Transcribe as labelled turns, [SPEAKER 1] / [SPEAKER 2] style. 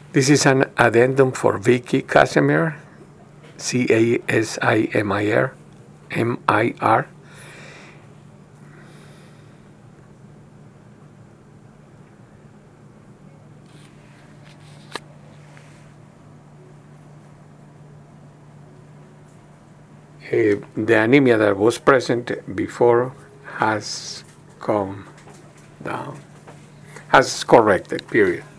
[SPEAKER 1] This is an addendum for Vicky Casimir, Casimir, MIR. The anemia that was present before has come down, has corrected, period.